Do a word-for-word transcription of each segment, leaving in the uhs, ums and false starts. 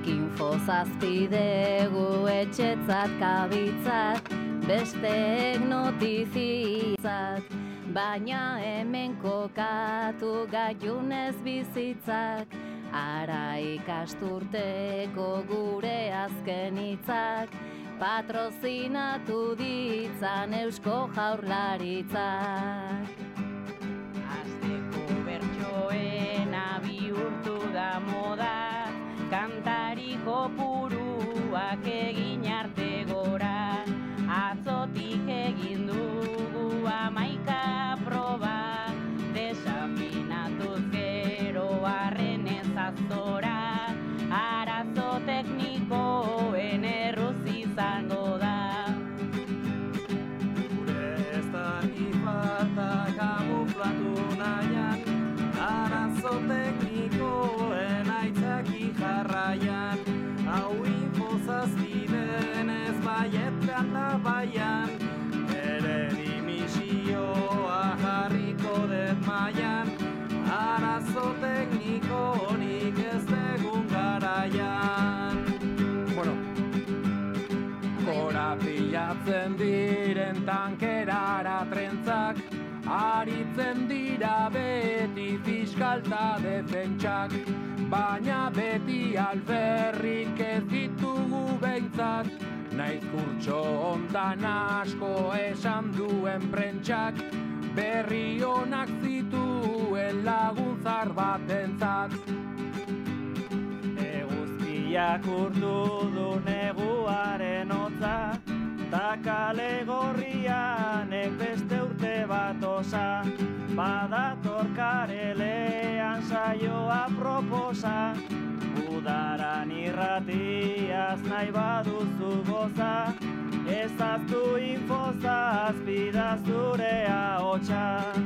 info zazpidegu etxetzat kabitzat, besteek notizitzat, baina hemen kokatu gaiunez bizitzak, ara ikasturteko gure azken hitzak, patrozinatu ditzan Eusko Jaurlaritzak. Asteko bertsoena bihurtu da moda, kantari kopuruak egin arte gora, atzotik egin dugu hamaika proba, desafinatuz gero barrenez azora, arazo teknikoen erruz izango da. Gure ez daki falta kamuflatu nahian, arazo teknikoen aitzaki jarraian, hau infozazpiden ez baietan da baian, ere dimisioa jarriko dut maian, arazo teknikonik ez degun garaian. Bueno, korapilatzen diren tankerara trentzak, aritzen dira beti fiskalta defentsak, baina beti alferrik ez ditugu behintzat, naiz kurtso hontan asko esan duen prentsak, berri onak zituen laguntzar batentzat. Eguzkiak urtu du neguaren hotza, ta kale gorrianek beste urte bat osa, badator karelean saioa proposa, udaran irratiaz nahi baduzu goza, ezaztu infozazpida zure ahotsa.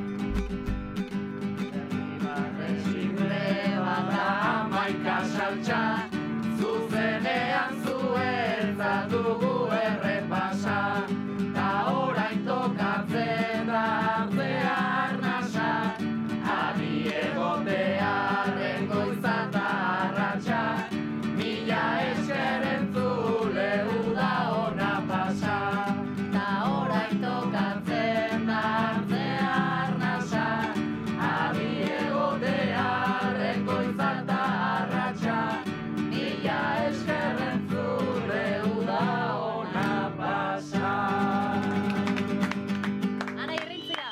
Hamaika saltxa, zuzenean zuentzat dugu errepasa, ta orain tokatzen da artea arnasa, adi egotearen goiza eta arratxa, mila esker entzule uda ona pasa. Ta orain tokatzen da artea arnasa, adi egotearen goiza eta arratxa, mila esker entzule uda ona pasa. Ana irrintzira!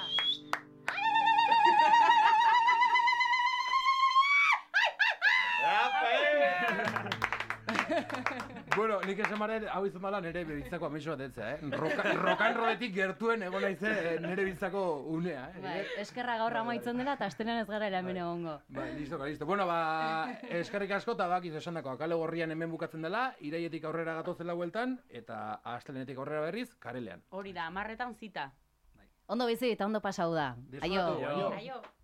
Bueno, nik esan maren, hau izan bala nire bizitzako amexo bat etza, eh? Roka, rokan roletik gertuen egon naize nire bizitzako unea, eh? Bai, eskerra gaur amaitzen dela eta astelenan ez gara eramen egongo. Bai, listo, listo. Bueno, ba, eskerrik asko eta bakiz esan dako, kale gorrian hemen bukatzen dela, iraietik aurrera gatozela bueltan, eta astelenetik aurrera berriz, karelean. Hori da, hamarretan zita. Ondo bizi eta ondo pasau da. Disfrutatu, Aio. aio. Aio.